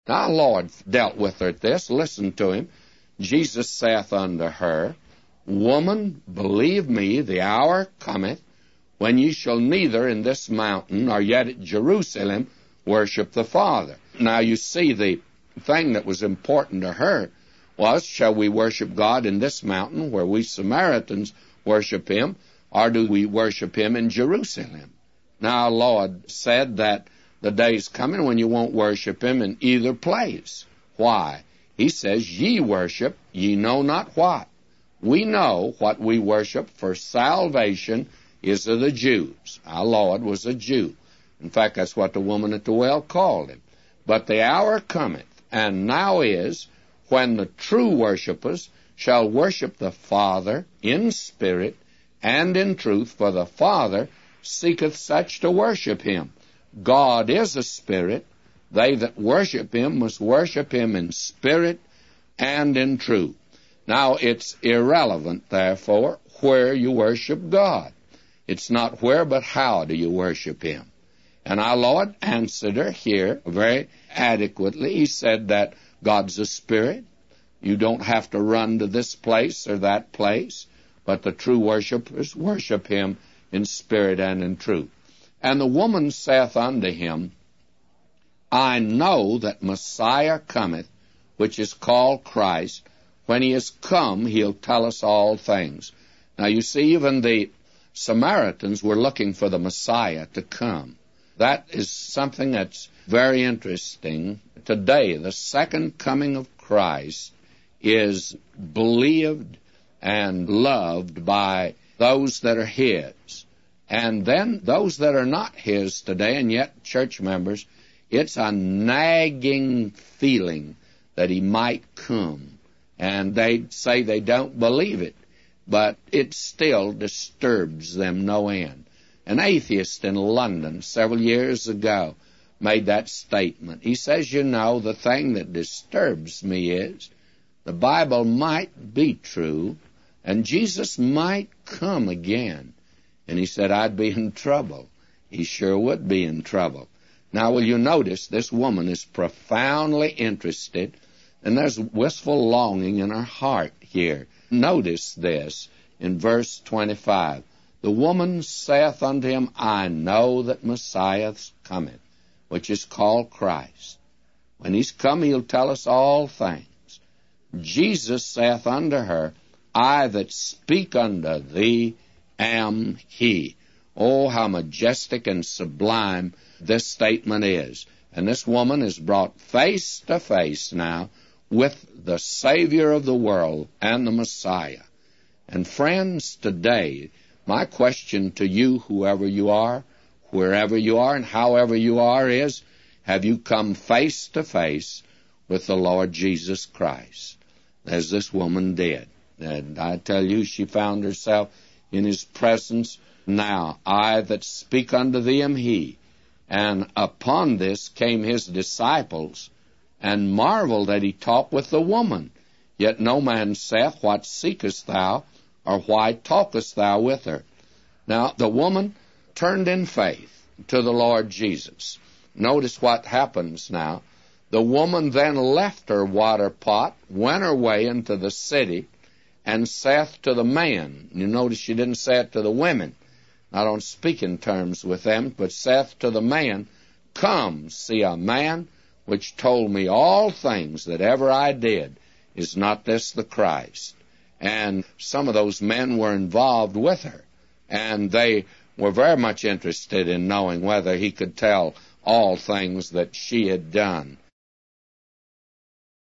Now our Lord dealt with her at this. Listen to him. Jesus saith unto her, Woman, believe me, the hour cometh, when ye shall neither in this mountain nor yet at Jerusalem worship the Father. Now you see, the thing that was important to her was, shall we worship God in this mountain where we Samaritans worship him, or do we worship him in Jerusalem? Now our Lord said that the day's coming when you won't worship him in either place. Why? He says, Ye worship, ye know not what. We know what we worship, for salvation is of the Jews. Our Lord was a Jew. In fact, that's what the woman at the well called him. But the hour cometh, and now is, when the true worshippers shall worship the Father in spirit and in truth, for the Father seeketh such to worship him. God is a spirit. They that worship him must worship him in spirit and in truth. Now, it's irrelevant, therefore, where you worship God. It's not where, but how do you worship him. And our Lord answered her here very adequately. He said that God's a spirit. You don't have to run to this place or that place, but the true worshipers worship him in spirit and in truth. And the woman saith unto him, I know that Messiah cometh, which is called Christ. When he is come, he'll tell us all things. Now you see, even the Samaritans were looking for the Messiah to come. That is something that's very interesting. Today, the second coming of Christ is believed and loved by those that are his. And then those that are not his today, and yet church members, it's a nagging feeling that he might come. And they say they don't believe it, but it still disturbs them no end. An atheist in London several years ago made that statement. He says, you know, the thing that disturbs me is the Bible might be true, and Jesus might come again. And he said, I'd be in trouble. He sure would be in trouble. Now, will you notice this woman is profoundly interested, and there's wistful longing in her heart here. Notice this in verse 25. The woman saith unto him, I know that Messiah cometh, which is called Christ. When he's come, he'll tell us all things. Jesus saith unto her, I that speak unto thee am he. Oh, how majestic and sublime this statement is. And this woman is brought face to face now with the Savior of the world and the Messiah. And friends, today, my question to you, whoever you are, wherever you are, and however you are, is, have you come face to face with the Lord Jesus Christ, as this woman did? And I tell you, she found herself in his presence. Now, I that speak unto thee am he. And upon this came his disciples, and marveled that he talked with the woman. Yet no man saith, What seekest thou, or why talkest thou with her? Now, the woman turned in faith to the Lord Jesus. Notice what happens now. The woman then left her water pot, went her way into the city, and saith to the man. You notice she didn't say it to the women. I don't speak in terms with them, but saith to the man, Come, see a man which told me all things that ever I did. Is not this the Christ? And some of those men were involved with her, and they were very much interested in knowing whether he could tell all things that she had done.